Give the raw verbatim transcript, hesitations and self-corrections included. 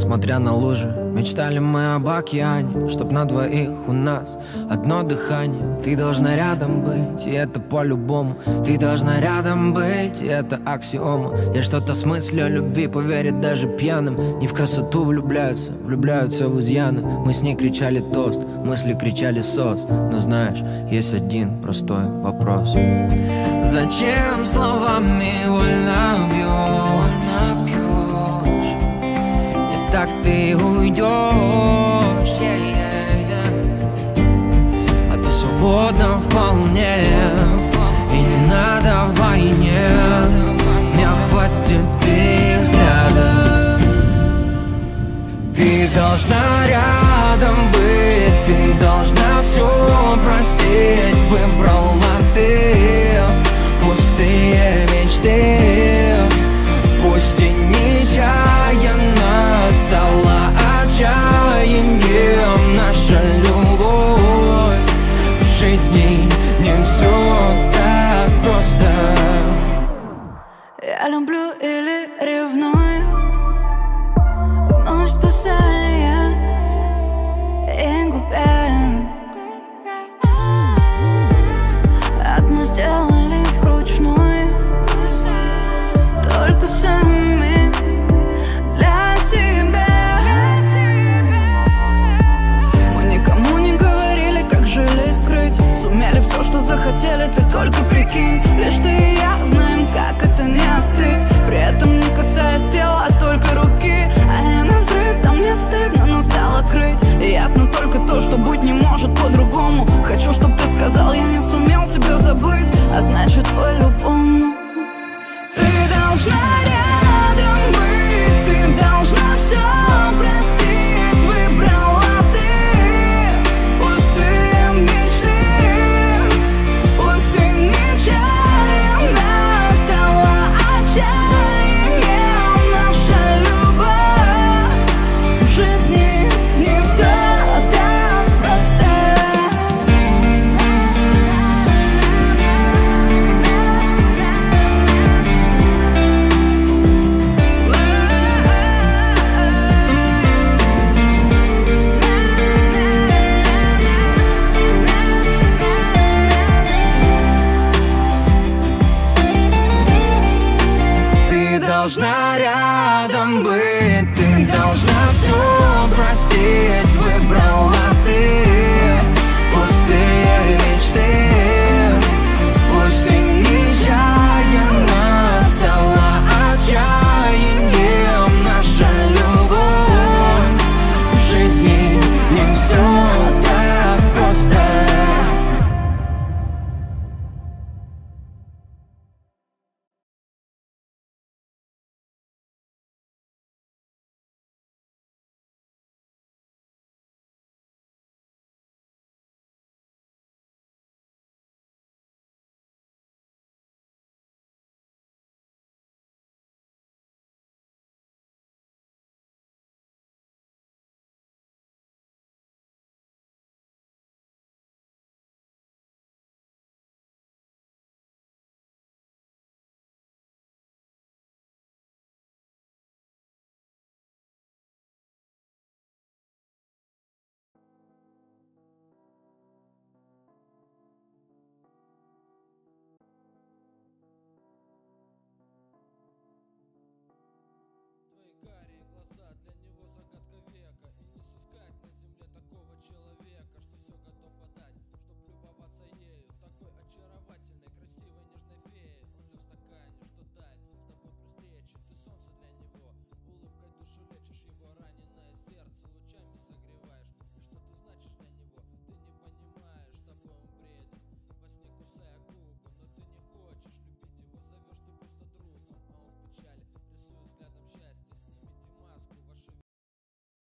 смотря на лужи. Мечтали мы об океане, чтоб на двоих у нас одно дыхание. Ты должна рядом быть, и это по-любому. Ты должна рядом быть, и это аксиома. Я что-то смыслю о любви, поверит даже пьяным. Не в красоту влюбляются, влюбляются в изъяны. Мы с ней кричали тост, мысли кричали сос. Но знаешь, есть один простой вопрос: зачем словами вольно бьешь? Не так ты уйдешь, yeah, yeah, yeah. А ты свободна вполне, и не надо вдвойне. Мне хватит их взгляда. Ты должна рядом быть,